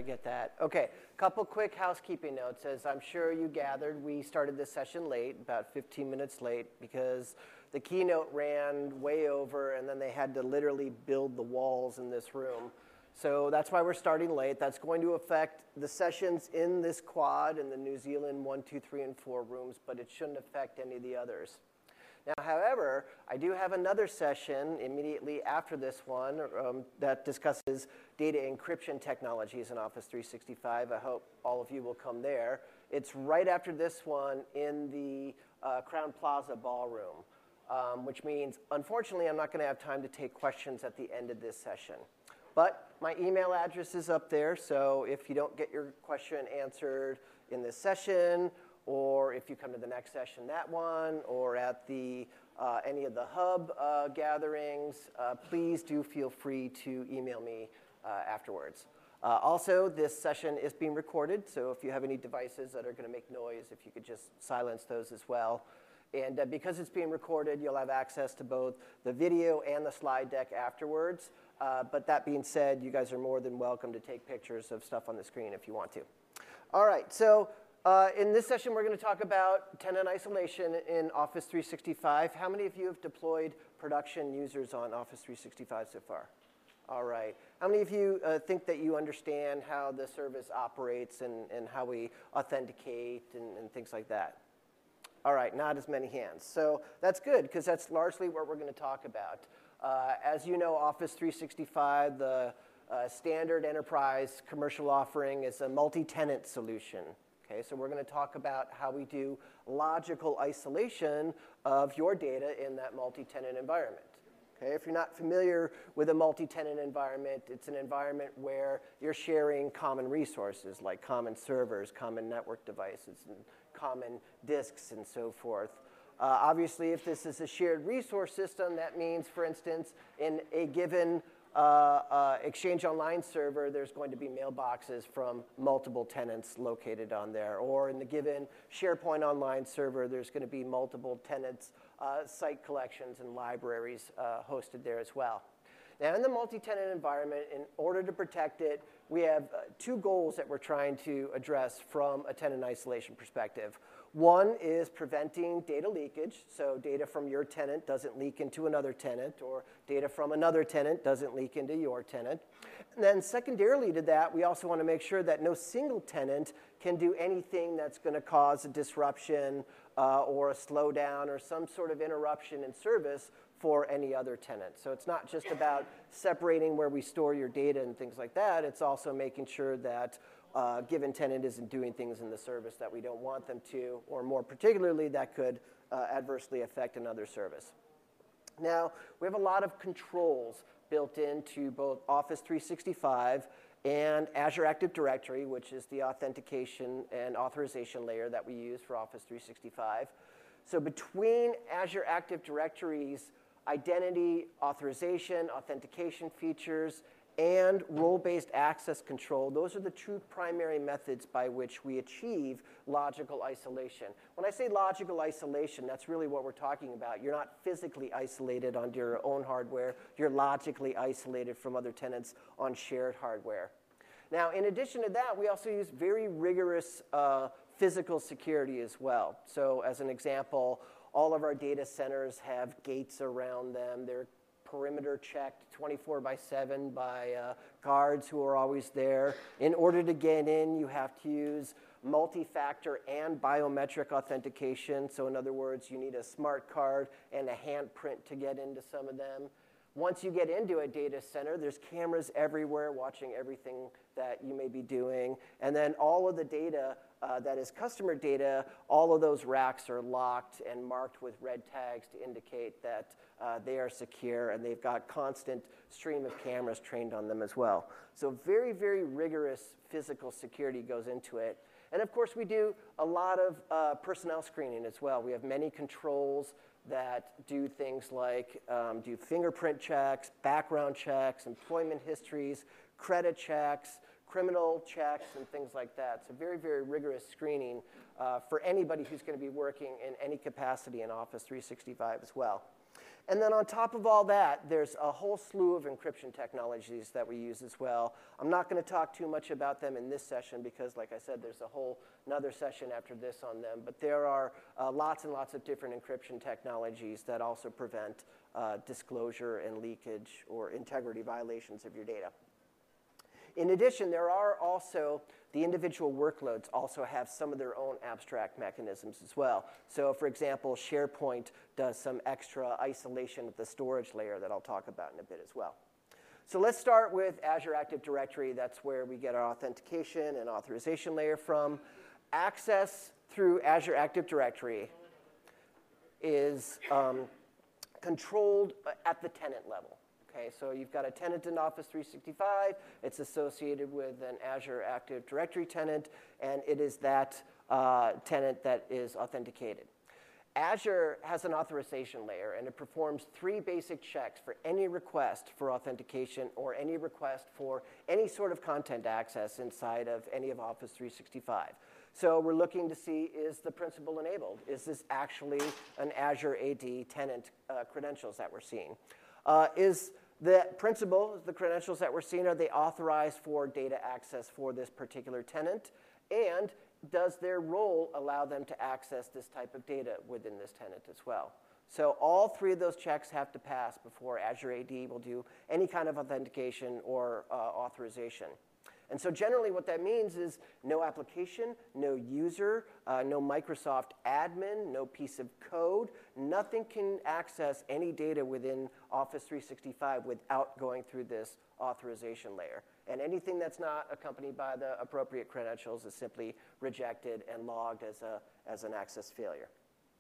get that. Okay, couple quick housekeeping notes. As I'm sure you gathered, we started this session late, about 15 minutes late, because the keynote ran way over, and then they had to literally build the walls in this room. So that's why we're starting late. That's going to affect the sessions in this quad in the New Zealand 1, 2, 3, and 4 rooms, but it shouldn't affect any of the others. Now, however, I do have another session immediately after this one that discusses data encryption technologies in Office 365. I hope all of you will come there. It's right after this one in the Crowne Plaza Ballroom, which means, unfortunately, I'm not going to have time to take questions at the end of this session. But my email address is up there, so if you don't get your question answered in this session, or if you come to the next session, that one, or at the any of the hub gatherings, please do feel free to email me afterwards. Also, this session is being recorded, so if you have any devices that are going to make noise, if you could just silence those as well. And because it's being recorded, you'll have access to both the video and the slide deck afterwards. But that being said, you guys are more than welcome to take pictures of stuff on the screen if you want to. All right, so in this session, we're going to talk about tenant isolation in Office 365. How many of you have deployed production users on Office 365 so far? All right. How many of you think that you understand how the service operates and how we authenticate and things like that? All right, not as many hands. So that's good, because that's largely what we're going to talk about. As you know, Office 365, the standard enterprise commercial offering is a multi-tenant solution. Okay, so we're going to talk about how we do logical isolation of your data in that multi-tenant environment. Okay, if you're not familiar with a multi-tenant environment, it's an environment where you're sharing common resources like common servers, common network devices, and common disks, and so forth. Obviously, if this is a shared resource system, that means, for instance, in a given Exchange Online server, there's going to be mailboxes from multiple tenants located on there. Or in the given SharePoint Online server, there's going to be multiple tenants, site collections, and libraries hosted there as well. Now, in the multi-tenant environment, in order to protect it, we have two goals that we're trying to address from a tenant isolation perspective. One is preventing data leakage, so data from your tenant doesn't leak into another tenant, or data from another tenant doesn't leak into your tenant. And then secondarily to that, we also want to make sure that no single tenant can do anything that's going to cause a disruption or a slowdown or some sort of interruption in service for any other tenant. So it's not just about separating where we store your data and things like that. It's also making sure that a given tenant isn't doing things in the service that we don't want them to, or more particularly, that could adversely affect another service. Now, we have a lot of controls built into both Office 365 and Azure Active Directory, which is the authentication and authorization layer that we use for Office 365. So between Azure Active Directory's identity, authorization, authentication features, and role-based access control, those are the two primary methods by which we achieve logical isolation. When I say logical isolation, that's really what we're talking about. You're not physically isolated on your own hardware. You're logically isolated from other tenants on shared hardware. Now, in addition to that, we also use very rigorous physical security as well. So as an example, all of our data centers have gates around them. They're perimeter checked 24/7 by guards who are always there. In order to get in, you have to use multi-factor and biometric authentication. So in other words, you need a smart card and a handprint to get into some of them. Once you get into a data center, there's cameras everywhere watching everything that you may be doing. And then all of the data that is customer data, all of those racks are locked and marked with red tags to indicate that they are secure, and they've got constant stream of cameras trained on them as well. So very, very rigorous physical security goes into it. And of course, we do a lot of personnel screening as well. We have many controls that do things like do fingerprint checks, background checks, employment histories, credit checks, criminal checks, and things like that. So very, very rigorous screening for anybody who's going to be working in any capacity in Office 365 as well. And then on top of all that, there's a whole slew of encryption technologies that we use as well. I'm not going to talk too much about them in this session because, like I said, there's a whole another session after this on them. But there are lots and lots of different encryption technologies that also prevent disclosure and leakage or integrity violations of your data. In addition, there are also the individual workloads also have some of their own abstract mechanisms as well. So for example, SharePoint does some extra isolation at the storage layer that I'll talk about in a bit as well. So let's start with Azure Active Directory. That's where we get our authentication and authorization layer from. Access through Azure Active Directory is controlled at the tenant level. Okay, so you've got a tenant in Office 365. It's associated with an Azure Active Directory tenant, and it is that tenant that is authenticated. Azure has an authorization layer, and it performs 3 basic checks for any request for authentication or any request for any sort of content access inside of any of Office 365. So we're looking to see, is the principal enabled? Is this actually an Azure AD tenant credentials that we're seeing? Is the principal, the credentials that we're seeing, are they authorized for data access for this particular tenant? And does their role allow them to access this type of data within this tenant as well? So all 3 of those checks have to pass before Azure AD will do any kind of authentication or authorization. And so generally what that means is no application, no user, no Microsoft admin, no piece of code. Nothing can access any data within Office 365 without going through this authorization layer. And anything that's not accompanied by the appropriate credentials is simply rejected and logged as an access failure.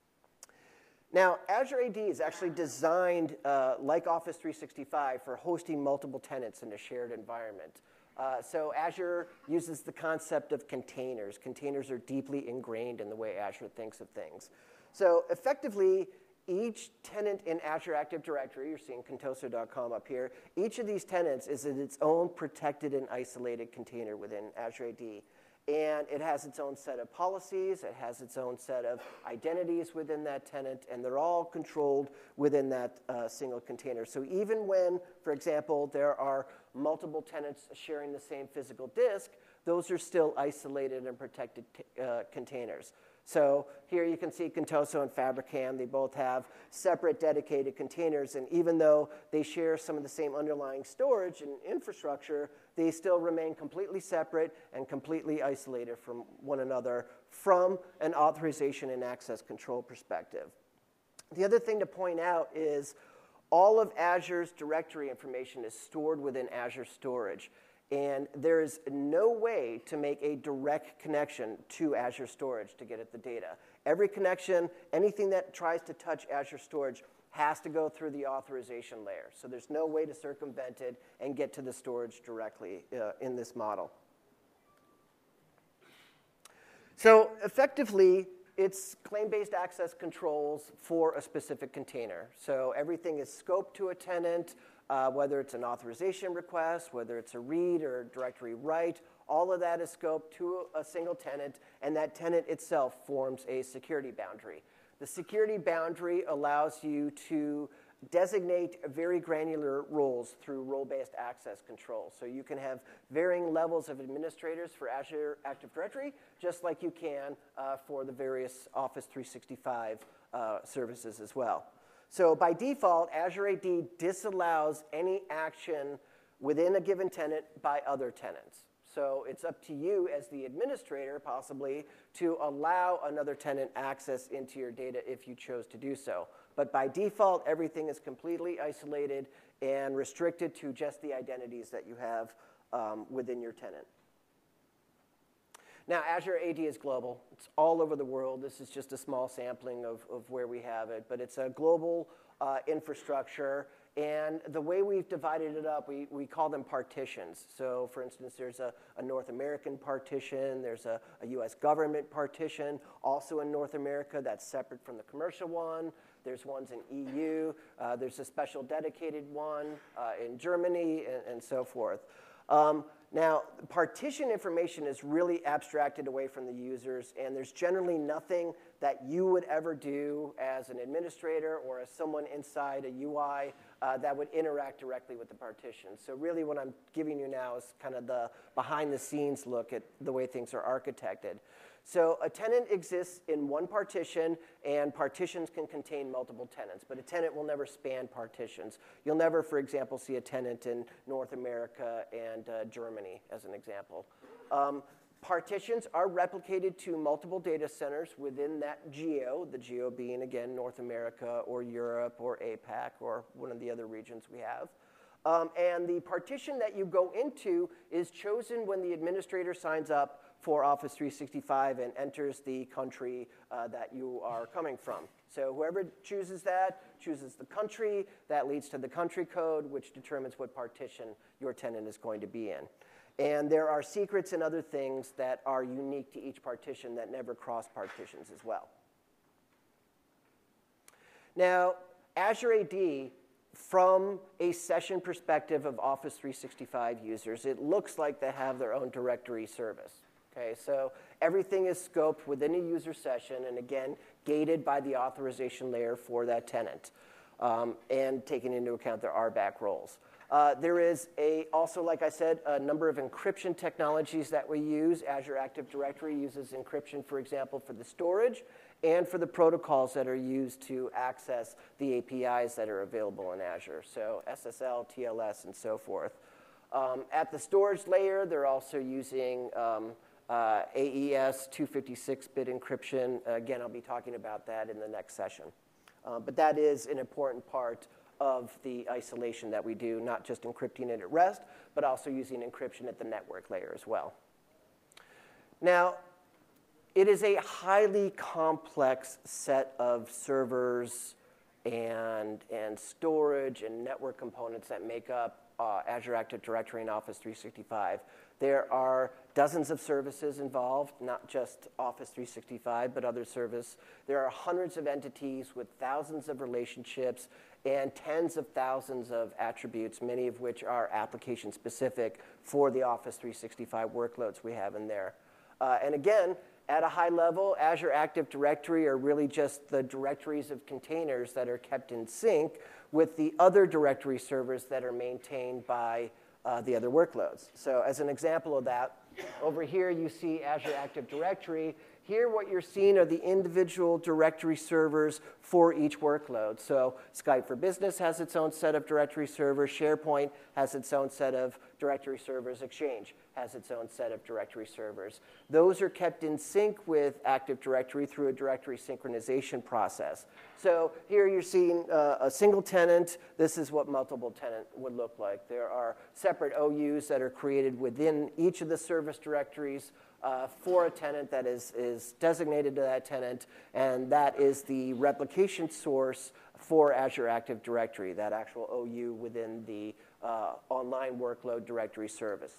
Now, Azure AD is actually designed like Office 365 for hosting multiple tenants in a shared environment. So Azure uses the concept of containers. Containers are deeply ingrained in the way Azure thinks of things. So effectively, each tenant in Azure Active Directory, you're seeing Contoso.com up here, each of these tenants is in its own protected and isolated container within Azure AD. And it has its own set of policies, it has its own set of identities within that tenant, and they're all controlled within that single container. So even when, for example, there are multiple tenants sharing the same physical disk, those are still isolated and protected containers. So here you can see Contoso and Fabricam. They both have separate dedicated containers, and even though they share some of the same underlying storage and infrastructure, they still remain completely separate and completely isolated from one another from an authorization and access control perspective. The other thing to point out is all of Azure's directory information is stored within Azure Storage. And there is no way to make a direct connection to Azure Storage to get at the data. Every connection, anything that tries to touch Azure Storage has to go through the authorization layer. So there's no way to circumvent it and get to the storage directly in this model. So effectively, it's claim-based access controls for a specific container. So everything is scoped to a tenant, whether it's an authorization request, whether it's a read or a directory write, all of that is scoped to a single tenant, and that tenant itself forms a security boundary. The security boundary allows you to designate very granular roles through role-based access control. So you can have varying levels of administrators for Azure Active Directory, just like you can for the various Office 365 services as well. So by default, Azure AD disallows any action within a given tenant by other tenants. So it's up to you as the administrator, possibly, to allow another tenant access into your data if you chose to do so. But by default, everything is completely isolated and restricted to just the identities that you have within your tenant. Now, Azure AD is global. It's all over the world. This is just a small sampling of where we have it. But it's a global infrastructure. And the way we've divided it up, we call them partitions. So, for instance, there's a North American partition. There's a US government partition, also in North America, that's separate from the commercial one. There's ones in EU. There's a special dedicated one in Germany, and so forth. Now, partition information is really abstracted away from the users, and there's generally nothing that you would ever do as an administrator or as someone inside a UI that would interact directly with the partition. So really what I'm giving you now is kind of the behind-the-scenes look at the way things are architected. So a tenant exists in one partition, and partitions can contain multiple tenants, but a tenant will never span partitions. You'll never, for example, see a tenant in North America and Germany, as an example. Partitions are replicated to multiple data centers within that geo, the geo being, again, North America or Europe or APAC or one of the other regions we have. And the partition that you go into is chosen when the administrator signs up for Office 365 and enters the country that you are coming from. So whoever chooses that chooses the country. That leads to the country code, which determines what partition your tenant is going to be in. And there are secrets and other things that are unique to each partition that never cross partitions as well. Now, Azure AD, from a session perspective of Office 365 users, it looks like they have their own directory service. Okay, so everything is scoped within a user session, and again, gated by the authorization layer for that tenant, and taking into account their RBAC roles. There is also, like I said, a number of encryption technologies that we use. Azure Active Directory uses encryption, for example, for the storage and for the protocols that are used to access the APIs that are available in Azure, so SSL, TLS, and so forth. At the storage layer, they're also using AES 256-bit encryption. Again, I'll be talking about that in the next session. But that is an important part of the isolation that we do, not just encrypting it at rest, but also using encryption at the network layer as well. Now, it is a highly complex set of servers and storage and network components that make up Azure Active Directory and Office 365. There are dozens of services involved, not just Office 365, but other services. There are hundreds of entities with thousands of relationships and tens of thousands of attributes, many of which are application-specific for the Office 365 workloads we have in there. And again, at a high level, Azure Active Directory are really just the directories of containers that are kept in sync with the other directory servers that are maintained by the other workloads. So as an example of that, over here you see Azure Active Directory. Here what you're seeing are the individual directory servers for each workload. So Skype for Business has its own set of directory servers. SharePoint has its own set of directory servers. Exchange has its own set of directory servers. Those are kept in sync with Active Directory through a directory synchronization process. So here you're seeing a single tenant. This is what multiple tenant would look like. There are separate OUs that are created within each of the service directories for a tenant that is designated to that tenant, and that is the replication source for Azure Active Directory, that actual OU within the online workload directory service.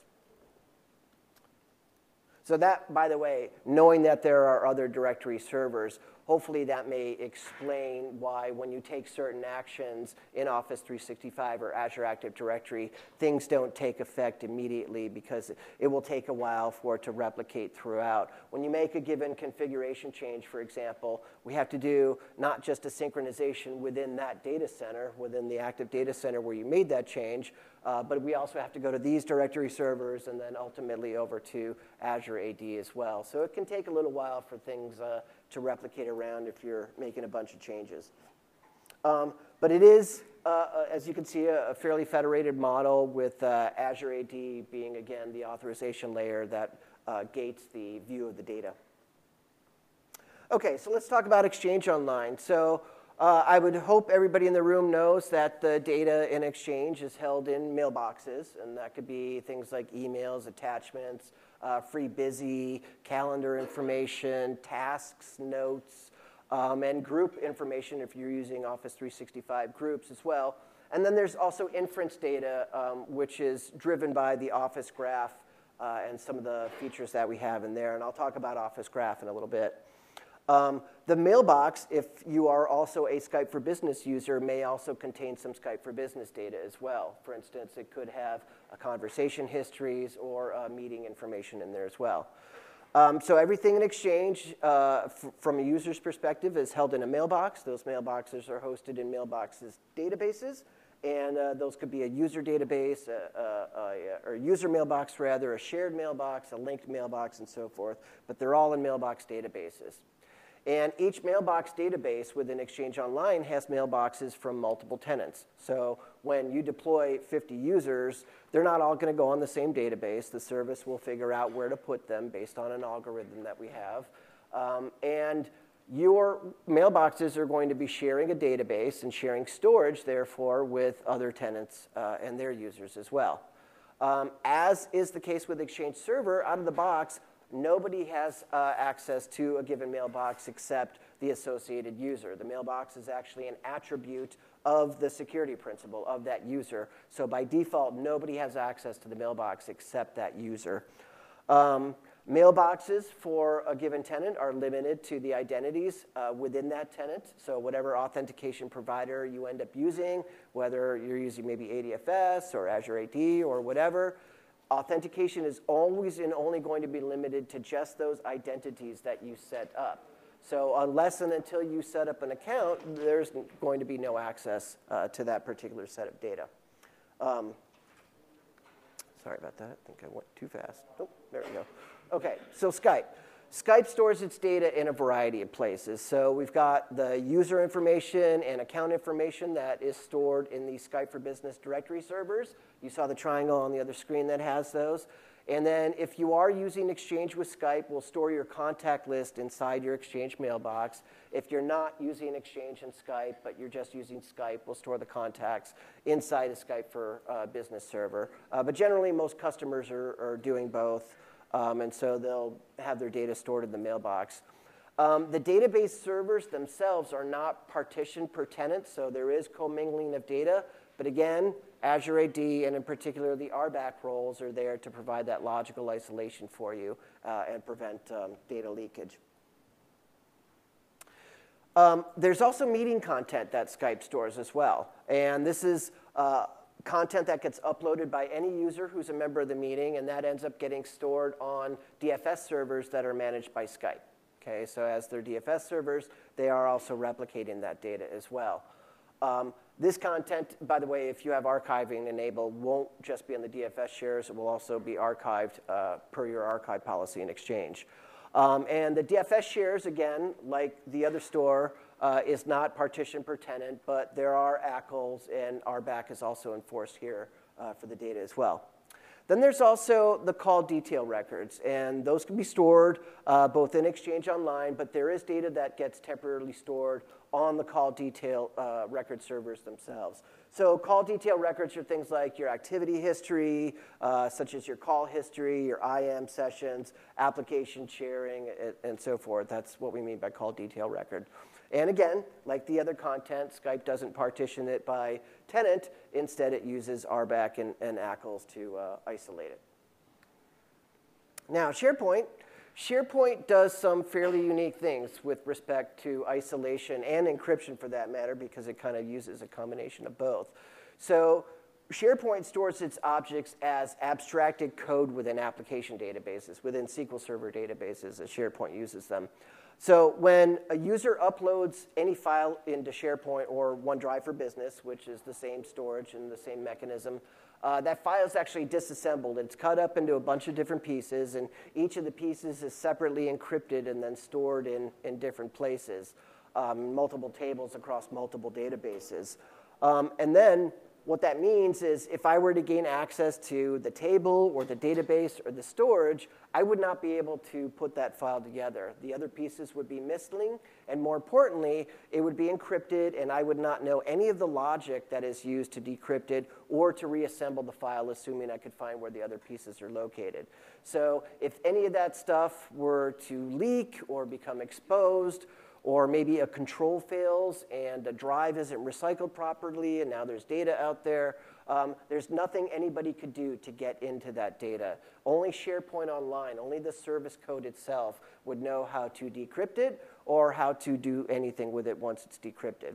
So that, by the way, knowing that there are other directory servers, hopefully that may explain why when you take certain actions in Office 365 or Azure Active Directory, things don't take effect immediately because it will take a while for it to replicate throughout. When you make a given configuration change, for example, we have to do not just a synchronization within that data center, within the active data center where you made that change, but we also have to go to these directory servers and then ultimately over to Azure AD as well. So it can take a little while for things to replicate around if you're making a bunch of changes. But it is, as you can see, a fairly federated model with Azure AD being, again, the authorization layer that gates the view of the data. OK, so let's talk about Exchange Online. So I would hope everybody in the room knows that the data in Exchange is held in mailboxes, and that could be things like emails, attachments, free busy, calendar information, tasks, notes, and group information if you're using Office 365 groups as well. And then there's also inference data, which is driven by the Office Graph and some of the features that we have in there. And I'll talk about Office Graph in a little bit. The mailbox, if you are also a Skype for Business user, may also contain some Skype for Business data as well. For instance, it could have conversation histories or meeting information in there as well. So everything in Exchange, from a user's perspective, is held in a mailbox. Those mailboxes are hosted in Mailbox's databases. And those could be a user database, or user mailbox rather, a shared mailbox, a linked mailbox, and so forth. But they're all in Mailbox databases. And each Mailbox database within Exchange Online has mailboxes from multiple tenants. So when you deploy 50 users, they're not all going to go on the same database. The service will figure out where to put them based on an algorithm that we have. And your mailboxes are going to be sharing a database and sharing storage, therefore, with other tenants and their users as well. As is the case with Exchange Server, out of the box, nobody has access to a given mailbox except the associated user. The mailbox is actually an attribute of the security principal of that user. So by default, nobody has access to the mailbox except that user. Mailboxes for a given tenant are limited to the identities within that tenant. So whatever authentication provider you end up using, whether you're using maybe ADFS or Azure AD or whatever, authentication is always and only going to be limited to just those identities that you set up. So unless and until you set up an account, there's going to be no access to that particular set of data. Sorry about that. I think I went too fast. Oh, there we go. OK, so Skype. Skype stores its data in a variety of places. So we've got the user information and account information that is stored in the Skype for Business directory servers. You saw the triangle on the other screen that has those. And then if you are using Exchange with Skype, we'll store your contact list inside your Exchange mailbox. If you're not using Exchange and Skype, but you're just using Skype, we'll store the contacts inside a Skype for Business server. But generally, most customers are doing both. And so they'll have their data stored in the mailbox. The database servers themselves are not partitioned per tenant, so there is commingling of data. But again, Azure AD, and in particular the RBAC roles, are there to provide that logical isolation for you and prevent data leakage. There's also meeting content that Skype stores as well. And this is content that gets uploaded by any user who's a member of the meeting, and that ends up getting stored on DFS servers that are managed by Skype. Okay, so as they're DFS servers, they are also replicating that data as well. This content, by the way, if you have archiving enabled, won't just be on the DFS shares. It will also be archived per your archive policy in Exchange. And the DFS shares, again, like the other store, is not partitioned per tenant, but there are ACLs, and RBAC is also enforced here for the data as well. Then there's also the call detail records, and those can be stored both in Exchange Online, but there is data that gets temporarily stored on the call detail record servers themselves. So call detail records are things like your activity history, such as your call history, your IM sessions, application sharing, and so forth. That's what we mean by call detail record. And again, like the other content, Skype doesn't partition it by tenant. Instead, it uses RBAC and ACLs to isolate it. Now, SharePoint. SharePoint does some fairly unique things with respect to isolation and encryption, for that matter, because it kind of uses a combination of both. So SharePoint stores its objects as abstracted code within application databases, within SQL Server databases, as SharePoint uses them. So when a user uploads any file into SharePoint or OneDrive for Business, which is the same storage and the same mechanism, that file is actually disassembled. It's cut up into a bunch of different pieces, and each of the pieces is separately encrypted and then stored in different places, multiple tables across multiple databases. And then what that means is if I were to gain access to the table or the database or the storage, I would not be able to put that file together. The other pieces would be missing, and more importantly, it would be encrypted, and I would not know any of the logic that is used to decrypt it or to reassemble the file, assuming I could find where the other pieces are located. So if any of that stuff were to leak or become exposed, or maybe a control fails and a drive isn't recycled properly and now there's data out there, There's nothing anybody could do to get into that data. Only SharePoint Online, only the service code itself would know how to decrypt it or how to do anything with it once it's decrypted.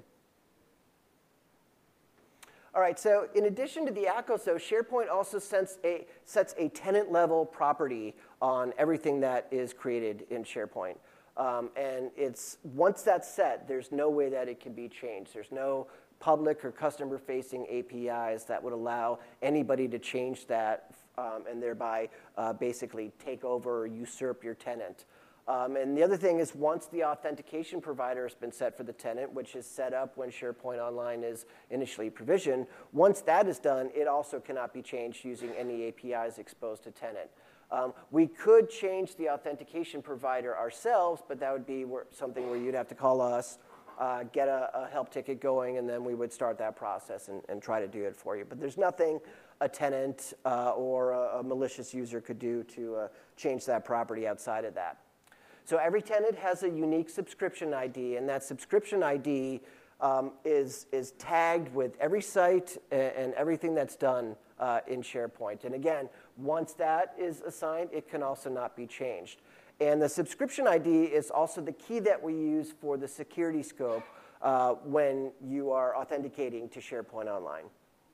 All right, so in addition to the ACOS, though, SharePoint also sets a tenant-level property on everything that is created in SharePoint. And once that's set, there's no way that it can be changed. There's no public or customer-facing APIs that would allow anybody to change that and thereby basically take over or usurp your tenant. And the other thing is once the authentication provider has been set for the tenant, which is set up when SharePoint Online is initially provisioned, once that is done, it also cannot be changed using any APIs exposed to tenant. We could change the authentication provider ourselves, but that would be something where you'd have to call us, get a help ticket going, and then we would start that process and try to do it for you. But there's nothing a tenant or a malicious user could do to change that property outside of that. So every tenant has a unique subscription ID, and that subscription ID is tagged with every site and everything that's done in SharePoint. And again, once that is assigned, it can also not be changed. And the subscription ID is also the key that we use for the security scope when you are authenticating to SharePoint Online.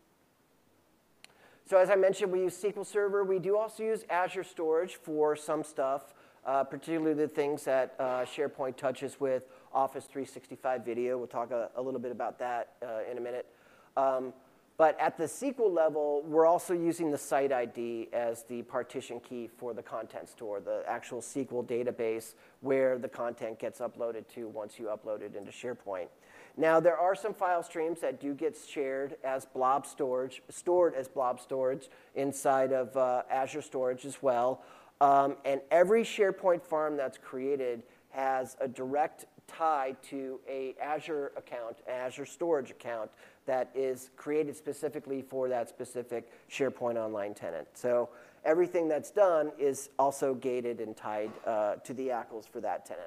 So as I mentioned, we use SQL Server. We do also use Azure Storage for some stuff. Particularly the things that SharePoint touches with Office 365 Video. We'll talk a little bit about that in a minute. But at the SQL level, we're also using the site ID as the partition key for the content store, the actual SQL database where the content gets uploaded to once you upload it into SharePoint. Now, there are some file streams that do get shared as blob storage, stored as blob storage inside of Azure Storage as well. And every SharePoint farm that's created has a direct tie to an Azure account, an Azure Storage account that is created specifically for that specific SharePoint Online tenant. So everything that's done is also gated and tied to the ACLs for that tenant.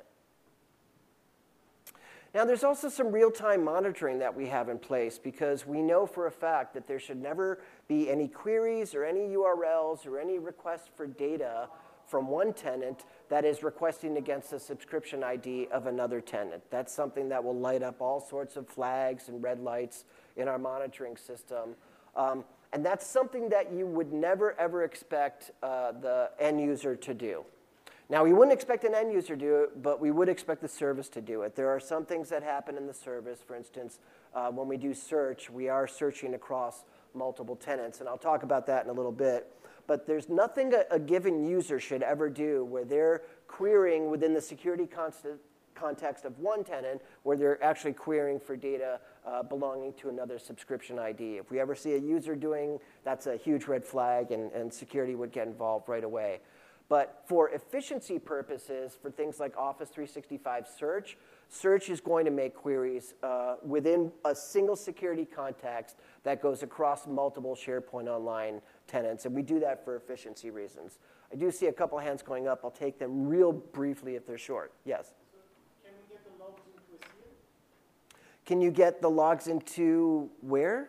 Now, there's also some real-time monitoring that we have in place because we know for a fact that there should never be any queries or any URLs or any requests for data from one tenant that is requesting against the subscription ID of another tenant. That's something that will light up all sorts of flags and red lights in our monitoring system. And that's something that you would never, ever expect the end user to do. Now, we wouldn't expect an end user to do it, but we would expect the service to do it. There are some things that happen in the service. For instance, when we do search, we are searching across multiple tenants, and I'll talk about that in a little bit. But there's nothing a given user should ever do where they're querying within the security context of one tenant where they're actually querying for data belonging to another subscription ID. If we ever see a user doing, that's a huge red flag, and security would get involved right away. But for efficiency purposes, for things like Office 365 Search, Search is going to make queries within a single security context that goes across multiple SharePoint Online tenants, and we do that for efficiency reasons. I do see a couple hands going up. I'll take them real briefly if they're short. Yes? So can we get the logs into a CM? Can you get the logs into where?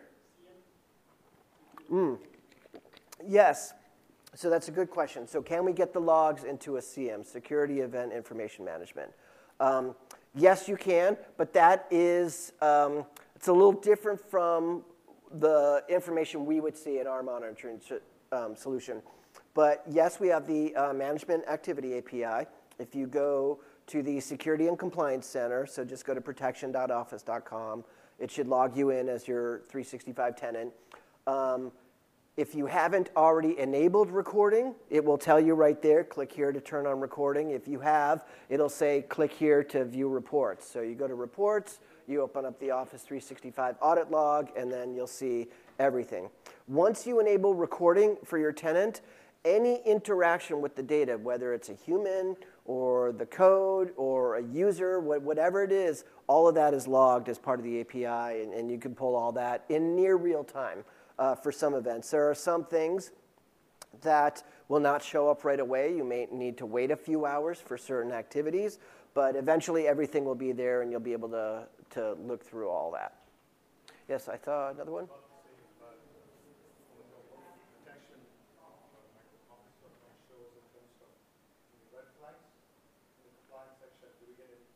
CM. Yes. So that's a good question. So can we get the logs into a CM, Security Event Information Management? Yes, you can, but that is, it's a little different from the information we would see in our monitoring solution. But yes, we have the Management Activity API. If you go to the Security and Compliance Center, so just go to protection.office.com, it should log you in as your 365 tenant. If you haven't already enabled recording, it will tell you right there, click here to turn on recording. If you have, it'll say, click here to view reports. So you go to reports, you open up the Office 365 audit log, and then you'll see everything. Once you enable recording for your tenant, any interaction with the data, whether it's a human or the code or a user, whatever it is, all of that is logged as part of the API, and you can pull all that in near real time. For some events. There are some things that will not show up right away. You may need to wait a few hours for certain activities, but eventually everything will be there and you'll be able to look through all that. Yes, I saw another one.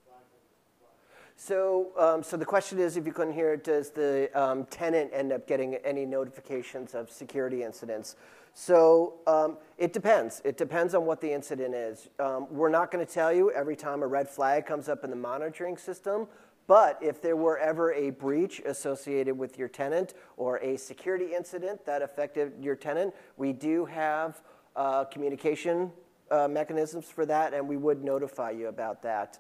So the question is, if you couldn't hear it, does the tenant end up getting any notifications of security incidents? So it depends. It depends on what the incident is. We're not going to tell you every time a red flag comes up in the monitoring system, but if there were ever a breach associated with your tenant or a security incident that affected your tenant, we do have communication mechanisms for that, and we would notify you about that.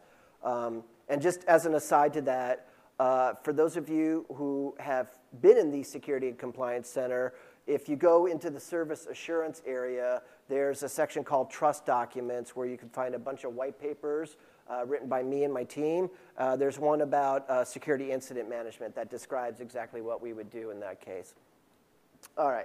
And just as an aside to that, for those of you who have been in the Security and Compliance Center, if you go into the service assurance area, there's a section called Trust Documents where you can find a bunch of white papers written by me and my team. There's one about security incident management that describes exactly what we would do in that case. All right.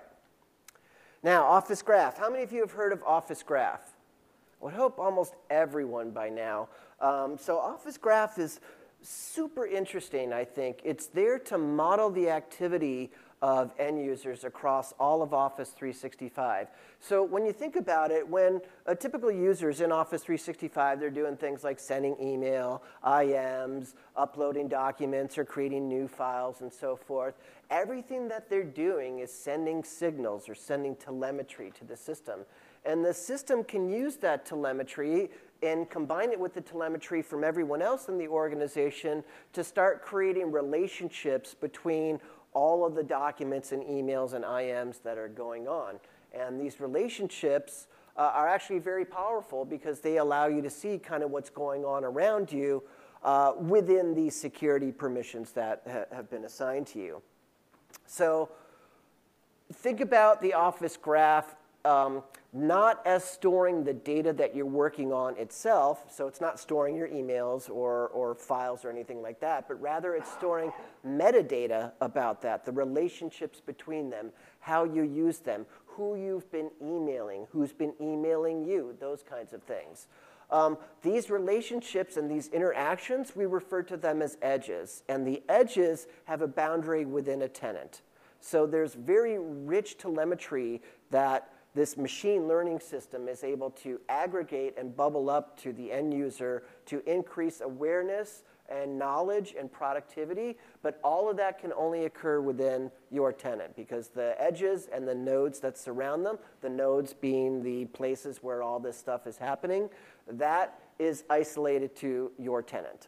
Now, Office Graph. How many of you have heard of Office Graph? I would hope almost everyone by now. So Office Graph is super interesting, I think. It's there to model the activity of end users across all of Office 365. So when you think about it, when a typical user is in Office 365, they're doing things like sending email, IMs, uploading documents, or creating new files, and so forth. Everything that they're doing is sending signals or sending telemetry to the system. And the system can use that telemetry and combine it with the telemetry from everyone else in the organization to start creating relationships between all of the documents and emails and IMs that are going on. And these relationships are actually very powerful because they allow you to see kind of what's going on around you within these security permissions that have been assigned to you. So think about the Office Graph not as storing the data that you're working on itself, so it's not storing your emails or files or anything like that, but rather it's storing metadata about that, the relationships between them, how you use them, who you've been emailing, who's been emailing you, those kinds of things. These relationships and these interactions, we refer to them as edges, and the edges have a boundary within a tenant. So there's very rich telemetry that this machine learning system is able to aggregate and bubble up to the end user to increase awareness and knowledge and productivity, but all of that can only occur within your tenant because the edges and the nodes that surround them, the nodes being the places where all this stuff is happening, that is isolated to your tenant.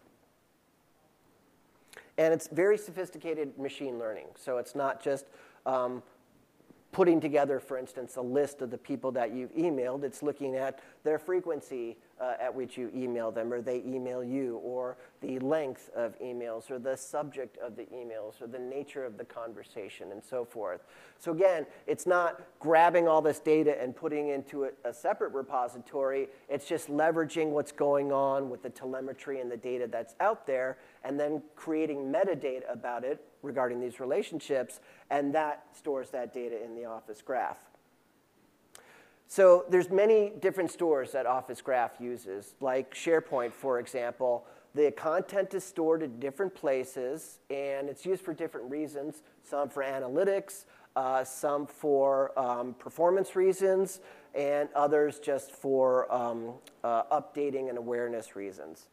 And it's very sophisticated machine learning, so it's not just putting together, for instance, a list of the people that you've emailed. It's looking at their frequency at which you email them, or they email you, or the length of emails, or the subject of the emails, or the nature of the conversation, and so forth. So again, it's not grabbing all this data and putting into a separate repository. It's just leveraging what's going on with the telemetry and the data that's out there, and then creating metadata about it regarding these relationships, and that stores that data in the Office Graph. So there's many different stores that Office Graph uses, like SharePoint, for example. The content is stored at different places, and it's used for different reasons, some for analytics, some for performance reasons, and others just for updating and awareness reasons.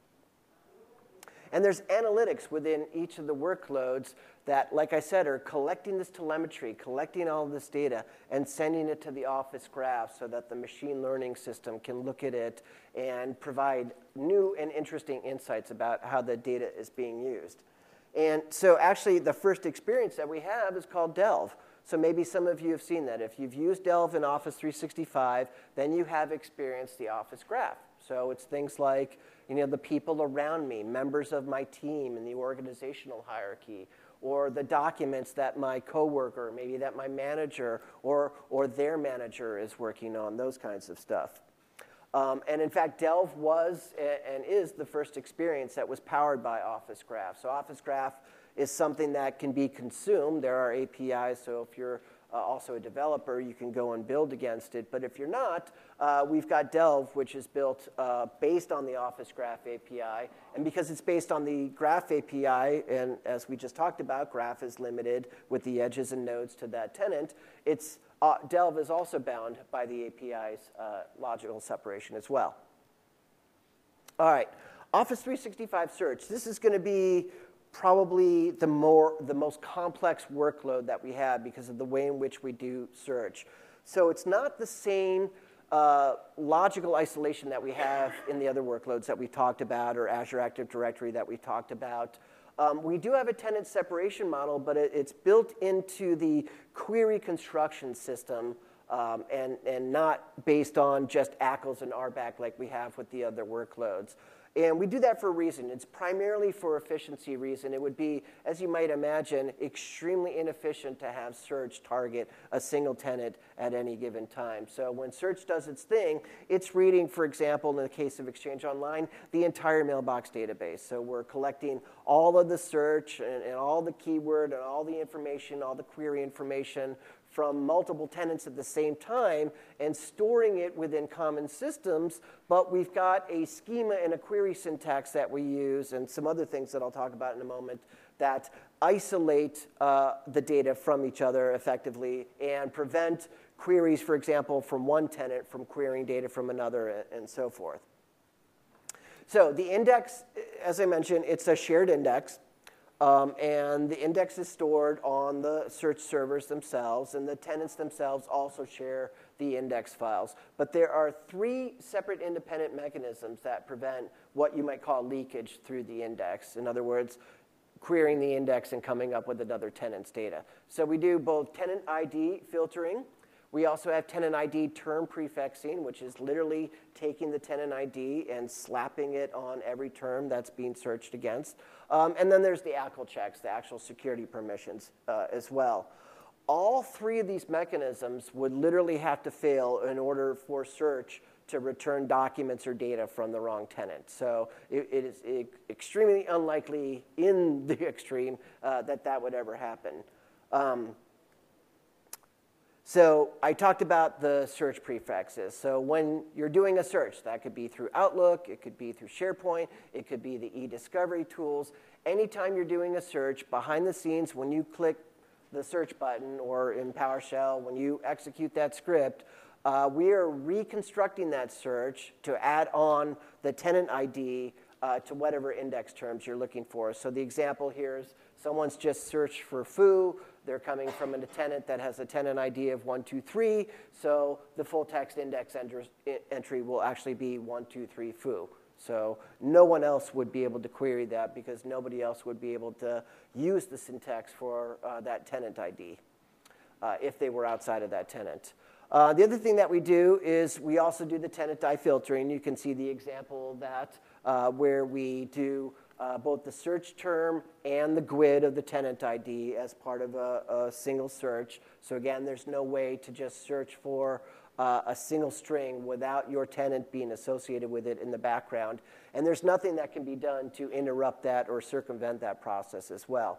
And there's analytics within each of the workloads that, like I said, are collecting this telemetry, collecting all of this data, and sending it to the Office Graph so that the machine learning system can look at it and provide new and interesting insights about how the data is being used. And so actually, the first experience that we have is called Delve. So maybe some of you have seen that. If you've used Delve in Office 365, then you have experienced the Office Graph. So it's things like, the people around me, members of my team in the organizational hierarchy, or the documents that my coworker, maybe that my manager or their manager is working on, those kinds of stuff. And in fact, Delve was and is the first experience that was powered by Office Graph. So Office Graph is something that can be consumed. There are APIs, so if you're also a developer, you can go and build against it. But if you're not, we've got Delve, which is built based on the Office Graph API. And because it's based on the Graph API, and as we just talked about, Graph is limited with the edges and nodes to that tenant, Delve is also bound by the API's logical separation as well. All right. Office 365 search. This is going to be probably the most complex workload that we have because of the way in which we do search. So it's not the same logical isolation that we have in the other workloads that we talked about, or Azure Active Directory that we talked about. We do have a tenant separation model, but it's built into the query construction system and not based on just ACLs and RBAC like we have with the other workloads. And we do that for a reason. It's primarily for efficiency reason. It would be, as you might imagine, extremely inefficient to have search target a single tenant at any given time. So when search does its thing, it's reading, for example, in the case of Exchange Online, the entire mailbox database. So we're collecting all of the search and all the keyword and all the information, all the query information from multiple tenants at the same time and storing it within common systems, but we've got a schema and a query syntax that we use and some other things that I'll talk about in a moment that isolate the data from each other effectively and prevent queries, for example, from one tenant from querying data from another and so forth. So the index, as I mentioned, it's a shared index. And the index is stored on the search servers themselves, and the tenants themselves also share the index files. But there are 3 separate independent mechanisms that prevent what you might call leakage through the index. In other words, querying the index and coming up with another tenant's data. So we do both tenant ID filtering. We also have tenant ID term prefixing, which is literally taking the tenant ID and slapping it on every term that's being searched against. And then there's the ACL checks, the actual security permissions as well. All 3 of these mechanisms would literally have to fail in order for search to return documents or data from the wrong tenant. So it is extremely unlikely in the extreme that would ever happen. So I talked about the search prefixes. So when you're doing a search, that could be through Outlook, it could be through SharePoint, it could be the e-discovery tools. Anytime you're doing a search, behind the scenes, when you click the search button or in PowerShell, when you execute that script, we are reconstructing that search to add on the tenant ID to whatever index terms you're looking for. So the example here is someone's just searched for foo. They're coming from a tenant that has a tenant ID of 123, so the full text index entry will actually be 123 foo. So no one else would be able to query that because nobody else would be able to use the syntax for that tenant ID if they were outside of that tenant. The other thing that we do is we also do the tenant ID filtering. You can see the example of that where we do both the search term and the GUID of the tenant ID as part of a single search. So again, there's no way to just search for a single string without your tenant being associated with it in the background. And there's nothing that can be done to interrupt that or circumvent that process as well.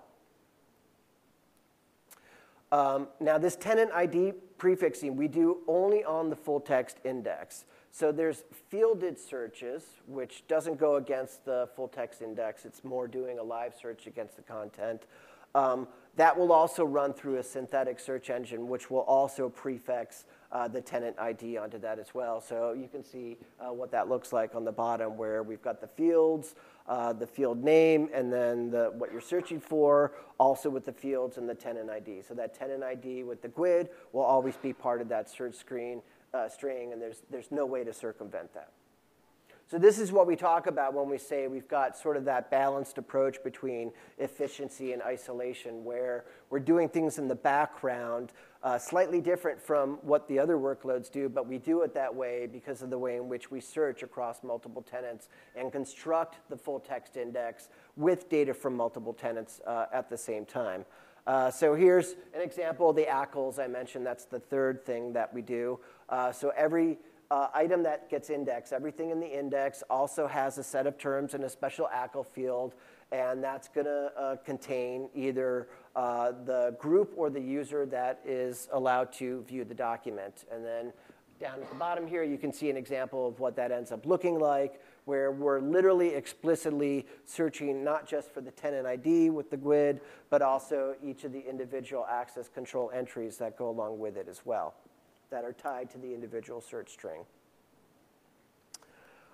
Now, this tenant ID prefixing, we do only on the full text index. So there's fielded searches, which doesn't go against the full text index. It's more doing a live search against the content. That will also run through a synthetic search engine, which will also prefix the tenant ID onto that as well. So you can see what that looks like on the bottom, where we've got the fields, the field name, and then what you're searching for, also with the fields and the tenant ID. So that tenant ID with the GUID will always be part of that search string, and there's no way to circumvent that. So this is what we talk about when we say we've got sort of that balanced approach between efficiency and isolation, where we're doing things in the background, slightly different from what the other workloads do, but we do it that way because of the way in which we search across multiple tenants and construct the full text index with data from multiple tenants at the same time. So here's an example of the ACLs I mentioned. That's the third thing that we do. So every item that gets indexed, everything in the index also has a set of terms and a special ACL field, and that's going to contain either the group or the user that is allowed to view the document. And then down at the bottom here, you can see an example of what that ends up looking like, where we're literally explicitly searching not just for the tenant ID with the GUID, but also each of the individual access control entries that go along with it as well, that are tied to the individual search string.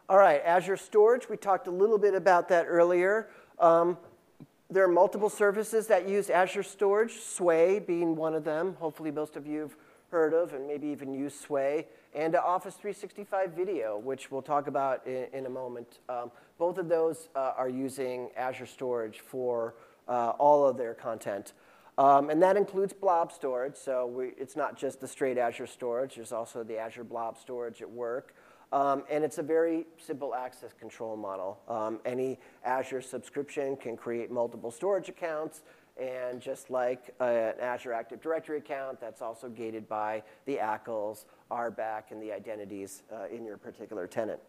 All right, Azure Storage, we talked a little bit about that earlier. There are multiple services that use Azure Storage, Sway being one of them. Hopefully most of you have heard of and maybe even used Sway. And Office 365 Video, which we'll talk about in a moment. Both of those are using Azure Storage for all of their content. And that includes blob storage, so it's not just the straight Azure storage. There's also the Azure Blob Storage at work. And it's a very simple access control model. Any Azure subscription can create multiple storage accounts, and just like an Azure Active Directory account, that's also gated by the ACLs, RBAC, and the identities in your particular tenant.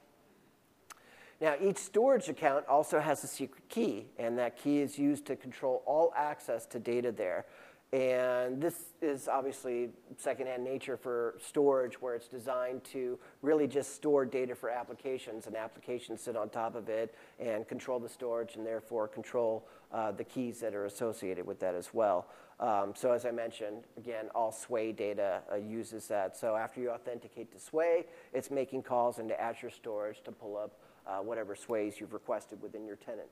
Now, each storage account also has a secret key, and that key is used to control all access to data there. And this is obviously secondhand nature for storage, where it's designed to really just store data for applications, and applications sit on top of it and control the storage, and therefore control the keys that are associated with that as well. So as I mentioned, again, all Sway data uses that. So after you authenticate to Sway, it's making calls into Azure Storage to pull up whatever Sways you've requested within your tenant.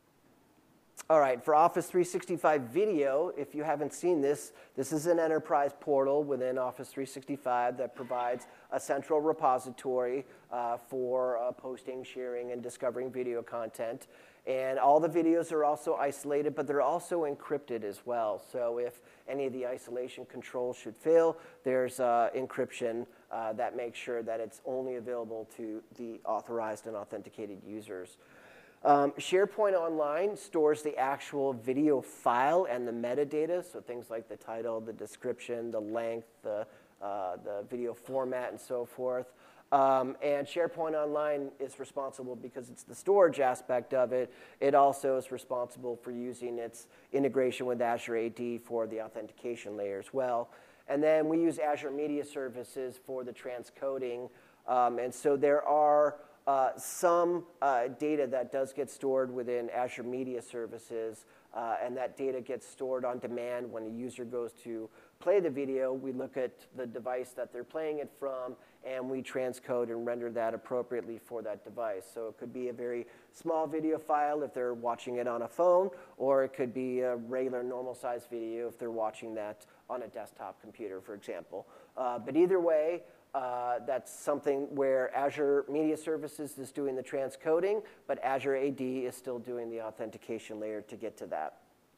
All right, for Office 365 Video, if you haven't seen this, this is an enterprise portal within Office 365 that provides a central repository for posting, sharing, and discovering video content. And all the videos are also isolated, but they're also encrypted as well. So if any of the isolation controls should fail, there's encryption that makes sure that it's only available to the authorized and authenticated users. SharePoint Online stores the actual video file and the metadata, so things like the title, the description, the length, the video format, and so forth. And SharePoint Online is responsible, because it's the storage aspect of it, it also is responsible for using its integration with Azure AD for the authentication layer as well. And then we use Azure Media Services for the transcoding. And so there are some data that does get stored within Azure Media Services, and that data gets stored on demand when a user goes to play the video. We look at the device that they're playing it from, and we transcode and render that appropriately for that device. So it could be a very small video file if they're watching it on a phone, or it could be a regular normal-sized video if they're watching that on a desktop computer, for example. But either way, that's something where Azure Media Services is doing the transcoding, but Azure AD is still doing the authentication layer to get to that.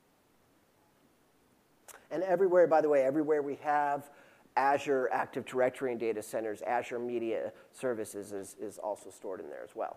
And everywhere, by the way, everywhere we have Azure Active Directory and data centers, Azure Media Services is also stored in there as well.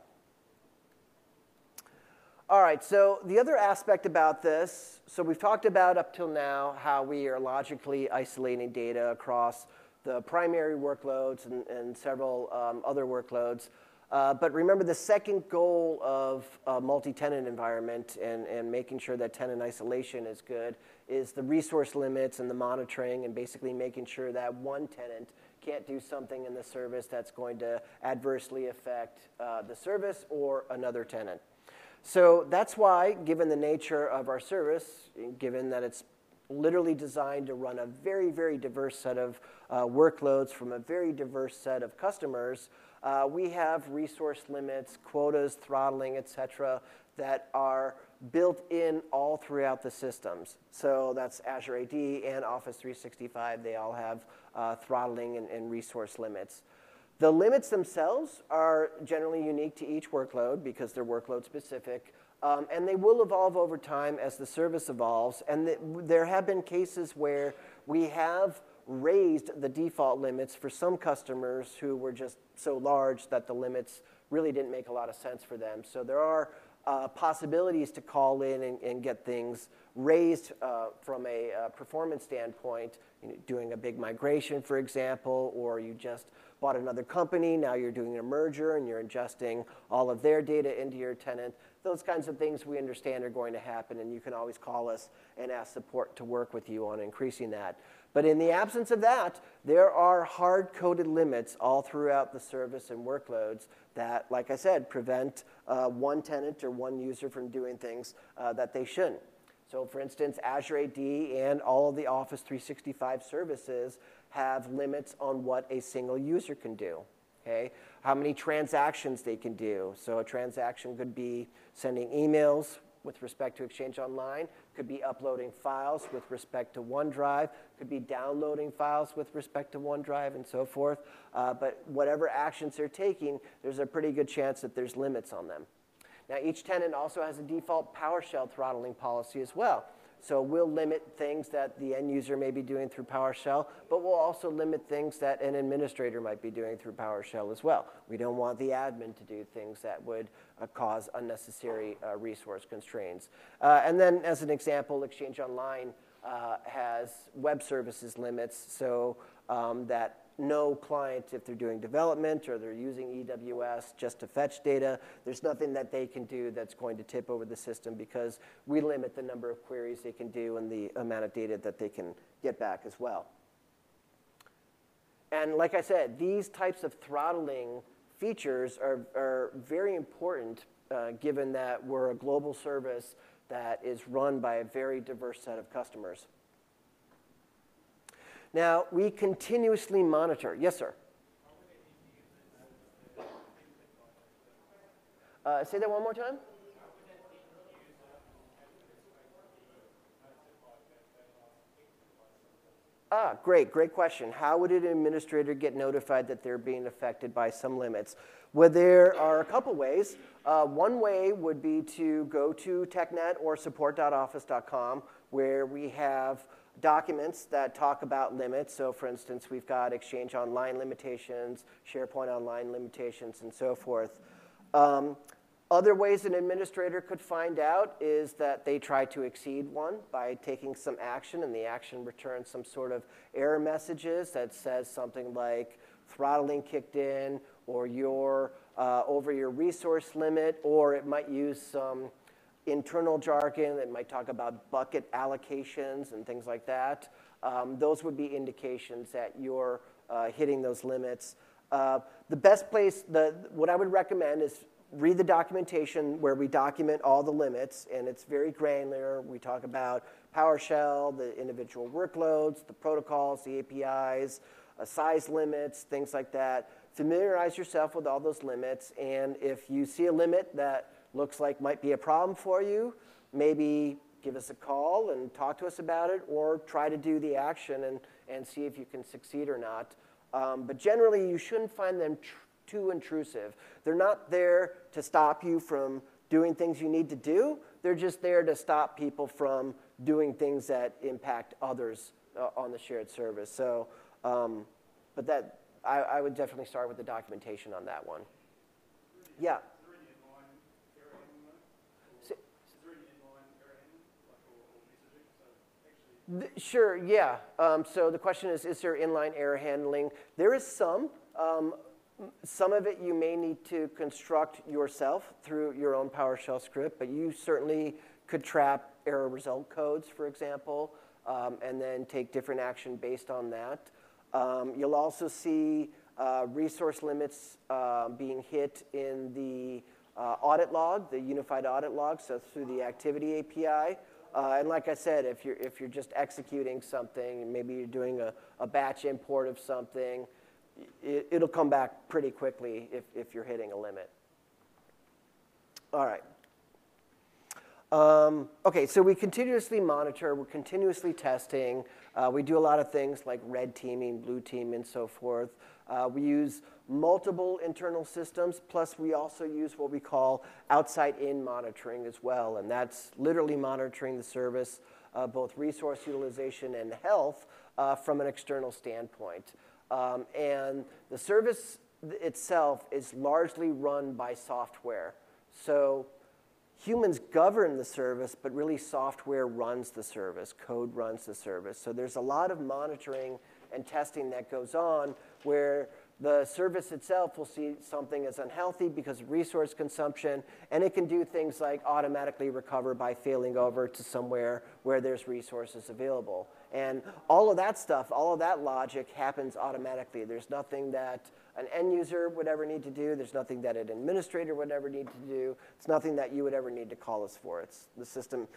All right, so the other aspect about this, so we've talked about up till now how we are logically isolating data across the primary workloads and several other workloads. But remember, the second goal of a multi-tenant environment and making sure that tenant isolation is good is the resource limits and the monitoring, and basically making sure that one tenant can't do something in the service that's going to adversely affect the service or another tenant. So that's why, given the nature of our service, given that it's literally designed to run a very, very diverse set of workloads from a very diverse set of customers, we have resource limits, quotas, throttling, et cetera, that are built in all throughout the systems. So that's Azure AD and Office 365. They all have throttling and resource limits. The limits themselves are generally unique to each workload because they're workload specific. And they will evolve over time as the service evolves. And there have been cases where we have raised the default limits for some customers who were just so large that the limits really didn't make a lot of sense for them. So there are possibilities to call in and get things raised from a performance standpoint, doing a big migration, for example, or you just bought another company, now you're doing a merger and you're ingesting all of their data into your tenant. Those kinds of things we understand are going to happen, and you can always call us and ask support to work with you on increasing that. But in the absence of that, there are hard-coded limits all throughout the service and workloads that, like I said, prevent one tenant or one user from doing things that they shouldn't. So for instance, Azure AD and all of the Office 365 services have limits on what a single user can do. Okay? How many transactions they can do. So a transaction could be sending emails with respect to Exchange Online, could be uploading files with respect to OneDrive, could be downloading files with respect to OneDrive, and so forth. But whatever actions they're taking, there's a pretty good chance that there's limits on them. Now, each tenant also has a default PowerShell throttling policy as well. So we'll limit things that the end user may be doing through PowerShell, but we'll also limit things that an administrator might be doing through PowerShell as well. We don't want the admin to do things that would cause unnecessary resource constraints. And then, as an example, Exchange Online has web services limits, so that no client, if they're doing development or they're using EWS just to fetch data, there's nothing that they can do that's going to tip over the system because we limit the number of queries they can do and the amount of data that they can get back as well. And like I said, these types of throttling features are very important given that we're a global service that is run by a very diverse set of customers. Now, we continuously monitor. Yes, sir? Say that one more time. Great question. How would an administrator get notified that they're being affected by some limits? Well, there are a couple ways. One way would be to go to TechNet or support.office.com, where we have documents that talk about limits. So for instance, we've got Exchange Online limitations, SharePoint Online limitations, and so forth. Other ways an administrator could find out is that they try to exceed one by taking some action, and the action returns some sort of error messages that says something like throttling kicked in, or you're over your resource limit, or it might use some internal jargon that might talk about bucket allocations and things like that. Those would be indications that you're hitting those limits. The best place, what I would recommend is read the documentation where we document all the limits, and it's very granular. We talk about PowerShell, the individual workloads, the protocols, the APIs, size limits, things like that. Familiarize yourself with all those limits, and if you see a limit that looks like might be a problem for you, maybe give us a call and talk to us about it, or try to do the action and see if you can succeed or not. But generally, you shouldn't find them too intrusive. They're not there to stop you from doing things you need to do. They're just there to stop people from doing things that impact others on the shared service. So, but that I would definitely start with the documentation on that one. Yeah. Sure, yeah. So the question is there inline error handling? There is some. Some of it you may need to construct yourself through your own PowerShell script, but you certainly could trap error result codes, for example, and then take different action based on that. You'll also see resource limits being hit in the audit log, the unified audit log, so through the activity API. And like I said, if you're just executing something, maybe you're doing a batch import of something, it'll come back pretty quickly if you're hitting a limit. All right. Okay, so we continuously monitor, we're continuously testing. We do a lot of things like red teaming, blue team, and so forth. We use multiple internal systems, plus we also use what we call outside-in monitoring as well, and that's literally monitoring the service, both resource utilization and health, from an external standpoint. And the service itself is largely run by software. So humans govern the service, but really software runs the service, code runs the service. So there's a lot of monitoring and testing that goes on where the service itself will see something as unhealthy because of resource consumption, and it can do things like automatically recover by failing over to somewhere where there's resources available. And all of that stuff, all of that logic happens automatically. There's nothing that an end user would ever need to do. There's nothing that an administrator would ever need to do. It's nothing that you would ever need to call us for. The system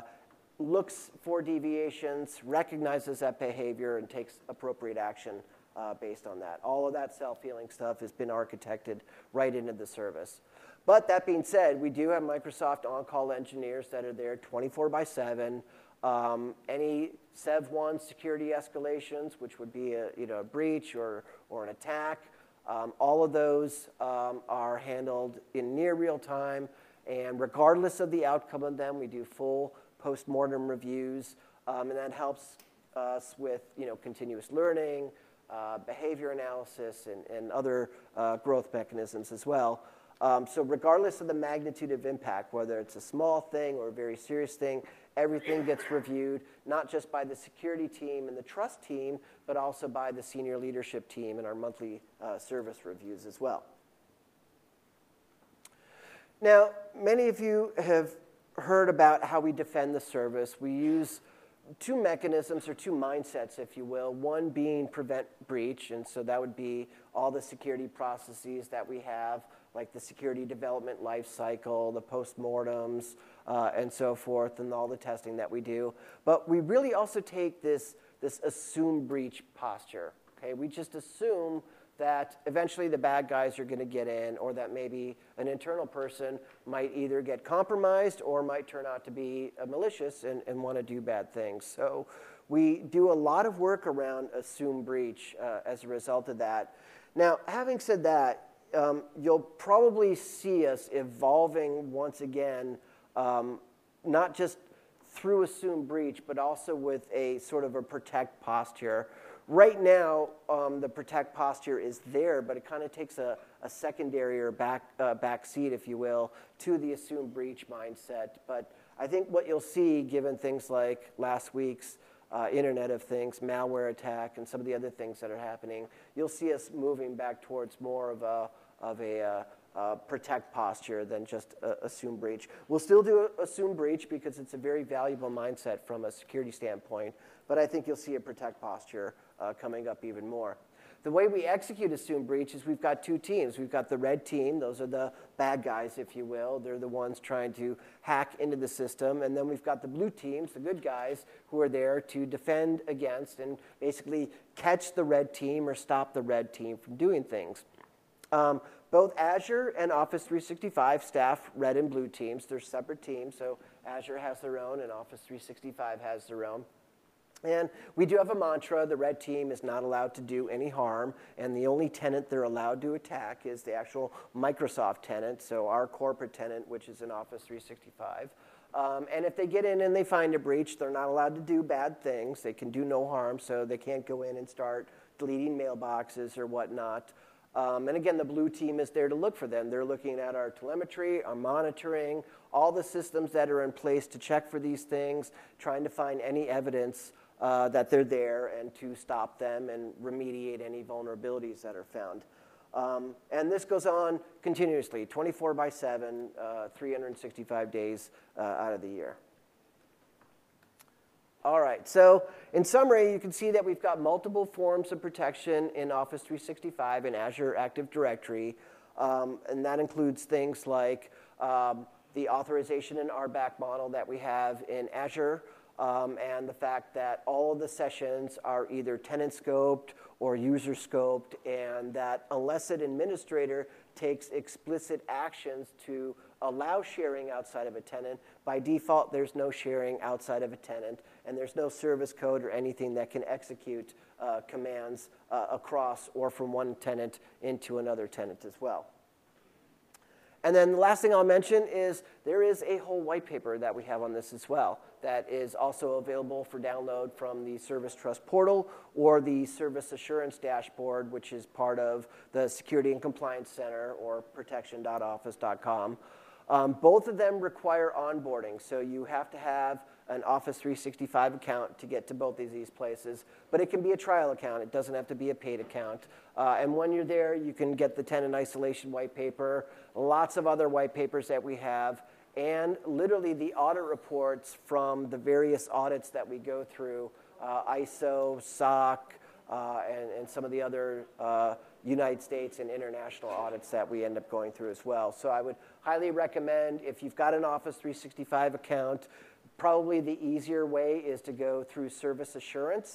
looks for deviations, recognizes that behavior, and takes appropriate action based on that. All of that self-healing stuff has been architected right into the service. But that being said, we do have Microsoft on-call engineers that are there 24/7. Any SEV1 security escalations, which would be a breach or an attack, all of those are handled in near real time. And regardless of the outcome of them, we do full post-mortem reviews. And that helps us with continuous learning, behavior analysis, and other growth mechanisms as well. So regardless of the magnitude of impact, whether it's a small thing or a very serious thing, everything gets reviewed, not just by the security team and the trust team, but also by the senior leadership team in our monthly service reviews as well. Now, many of you have heard about how we defend the service. We use two mechanisms or two mindsets, if you will, one being prevent breach, and so that would be all the security processes that we have, like the security development life cycle, the postmortems, and so forth, and all the testing that we do. But we really also take this assume breach posture. Okay? We just assume that eventually the bad guys are going to get in, or that maybe an internal person might either get compromised or might turn out to be malicious and want to do bad things. So we do a lot of work around assume breach as a result of that. Now, having said that, you'll probably see us evolving once again, not just through assume breach, but also with a sort of a protect posture. Right now, the protect posture is there, but it kind of takes a secondary or back seat, if you will, to the assume breach mindset. But I think what you'll see, given things like last week's Internet of Things, malware attack, and some of the other things that are happening, you'll see us moving back towards more of a protect posture than just assume breach. We'll still do assume breach because it's a very valuable mindset from a security standpoint, but I think you'll see a protect posture coming up even more. The way we execute assume breach is we've got two teams. We've got the red team. Those are the bad guys, if you will. They're the ones trying to hack into the system. And then we've got the blue teams, the good guys, who are there to defend against and basically catch the red team or stop the red team from doing things. Both Azure and Office 365 staff red and blue teams. They're separate teams, so Azure has their own and Office 365 has their own. And we do have a mantra: the red team is not allowed to do any harm, and the only tenant they're allowed to attack is the actual Microsoft tenant, so our corporate tenant, which is in Office 365. And if they get in and they find a breach, they're not allowed to do bad things. They can do no harm, so they can't go in and start deleting mailboxes or whatnot. And again, the blue team is there to look for them. They're looking at our telemetry, our monitoring, all the systems that are in place to check for these things, trying to find any evidence that they're there and to stop them and remediate any vulnerabilities that are found. And this goes on continuously, 24/7, 365 days out of the year. All right, so in summary, you can see that we've got multiple forms of protection in Office 365 and Azure Active Directory, and that includes things like the authorization and RBAC model that we have in Azure, and the fact that all of the sessions are either tenant scoped or user scoped, and that unless an administrator takes explicit actions to allow sharing outside of a tenant, by default there's no sharing outside of a tenant, and there's no service code or anything that can execute commands across or from one tenant into another tenant as well. And then the last thing I'll mention is there is a whole white paper that we have on this as well that is also available for download from the Service Trust portal or the Service Assurance Dashboard, which is part of the Security and Compliance Center, or protection.office.com. Both of them require onboarding, so you have to have an Office 365 account to get to both of these places, but it can be a trial account. It doesn't have to be a paid account. And when you're there, you can get the tenant isolation white paper, lots of other white papers that we have, and literally the audit reports from the various audits that we go through, ISO, SOC, and some of the other United States and international audits that we end up going through as well. So I would highly recommend, if you've got an Office 365 account, probably the easier way is to go through Service Assurance.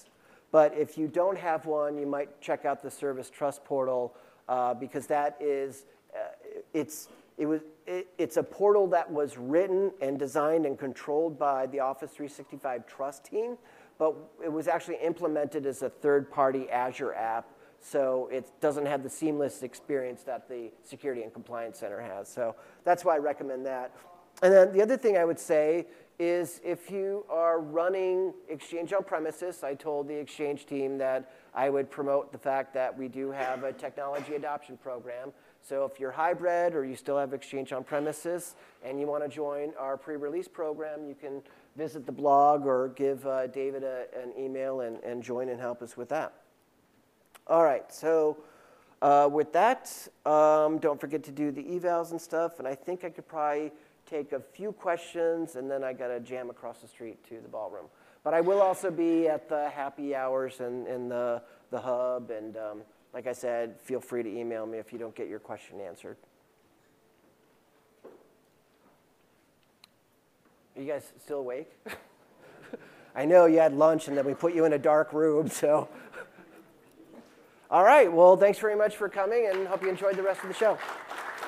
But if you don't have one, you might check out the Service Trust Portal because that is, it's a portal that was written and designed and controlled by the Office 365 Trust team, but it was actually implemented as a third-party Azure app, so it doesn't have the seamless experience that the Security and Compliance Center has. So that's why I recommend that. And then the other thing I would say is if you are running Exchange on premises, I told the Exchange team that I would promote the fact that we do have a technology adoption program. So if you're hybrid or you still have Exchange on premises and you want to join our pre-release program, you can visit the blog or give David an email and join and help us with that. All right, so with that, don't forget to do the evals and stuff. And I think I could probably take a few questions, and then I got to jam across the street to the ballroom. But I will also be at the happy hours and in the hub. And like I said, feel free to email me if you don't get your question answered. Are you guys still awake? I know you had lunch, and then we put you in a dark room, so. All right, well, thanks very much for coming, and hope you enjoyed the rest of the show.